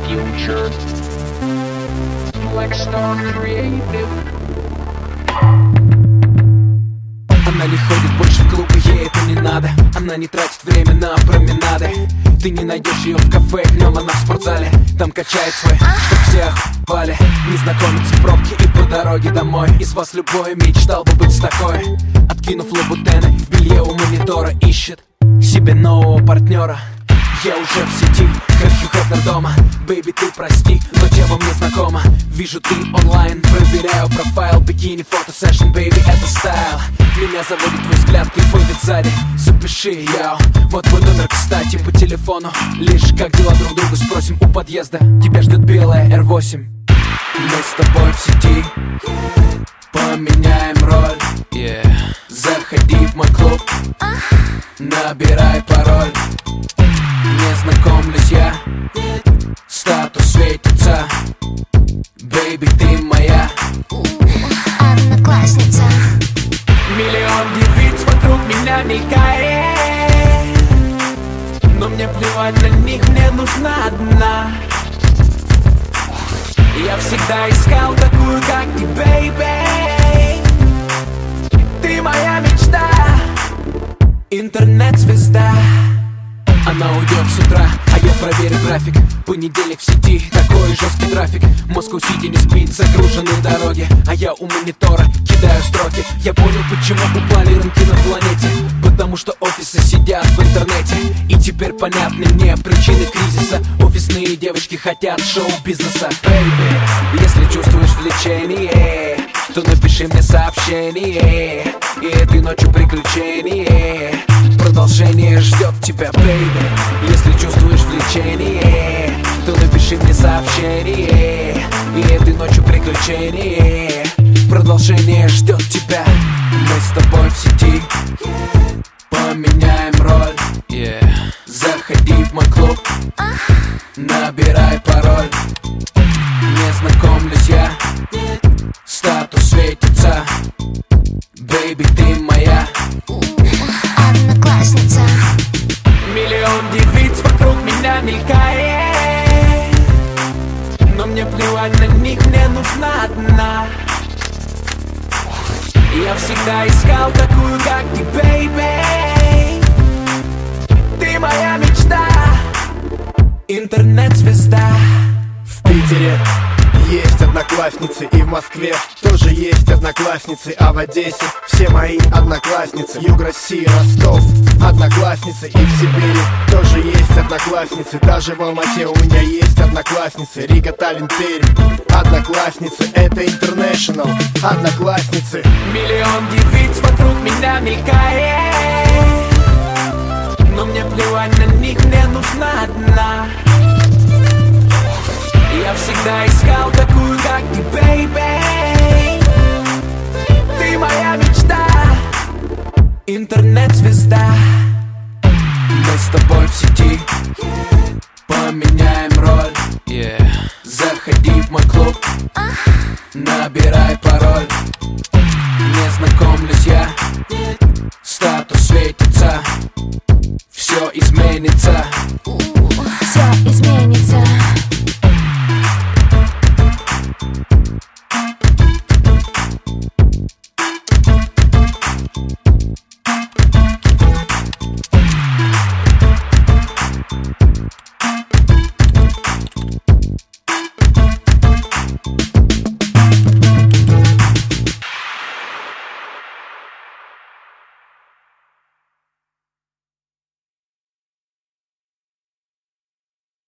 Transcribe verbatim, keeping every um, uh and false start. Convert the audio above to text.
future. Blackstar Creative. Она не ходит больше в клубы, ей это не надо. Она не тратит время на променады. Ты не найдешь ее в кафе, днем она в спортзале. Там качает свой, чтоб все охуевали. Незнакомец в пробке и по дороге домой. Из вас любой мечтал бы быть с такой. Откинув лабутены, в белье у монитора ищет себе нового партнера. Я уже в сети, как Хью Хефнер дома. Бэйби, ты прости, но тема мне знакома. Вижу, ты онлайн, проверяю профайл. Бикини, фото, сэшн, бэйби, это стайл. Меня заводит твой взгляд, кайфует сзади. Запиши, яу, вот мой номер, кстати, по телефону. Лишь как дела друг другу спросим у подъезда. Тебя ждет белая эр восемь. Мы с тобой в сети, поменяем роль, yeah. Заходи в мой клуб, набирай пароль. Не знакомлюсь я, статус светится. Бэйби, ты моя одноклассница. Миллион девиц вокруг меня мелькает, но мне плевать на них, мне нужна одна. Я всегда искал такую, как ты, бэйби. Ты моя мечта, интернет-звезда. Она уйдет с утра, а я проверю график. Понедельник в сети, такой жесткий трафик. Москва-Сити не спит, загружены дороги. А я у монитора кидаю строки. Я понял, почему упали рынки на планете. Потому что офисы сидят в интернете. И теперь понятны мне причины кризиса. Офисные девочки хотят шоу-бизнеса. Бэйби, если чувствуешь влечение, то напиши мне сообщение. И этой ночью приключение. Продолжение ждет тебя, бэйби. Если чувствуешь влечение, то напиши мне сообщение. И этой ночью приключение. Продолжение ждет тебя. Мы с тобой в сети, поменяем роль, yeah. Заходи в мой клуб, набирай пароль. Не знакомлюсь я, статус светится. Бэйби, ты моя одноклассница. Миллион девиц вокруг меня мелькает, но мне плевать на них, мне нужна одна. Я всегда искал такую, как ты, бэйби. Ты моя мечта, интернет-звезда. В Питере есть одноклассницы, и в Москве тоже есть одноклассницы, а в Одессе все мои одноклассницы. Юг России, Ростов, одноклассницы, и в Сибири тоже есть одноклассницы. Даже в Алмате у меня есть одноклассницы. Рига, Таллин, Пермь, одноклассницы, это интернешнл, одноклассницы. Миллион девиц вокруг меня мелькает, но мне плевать на них, мне нужна одна. Я всегда искал такую, как ты, бэйби. Ты моя мечта, интернет-звезда. Мы с тобой в сети, поменяем роль, yeah. Заходи в мой клуб, набирай пароль. Не знакомлюсь я,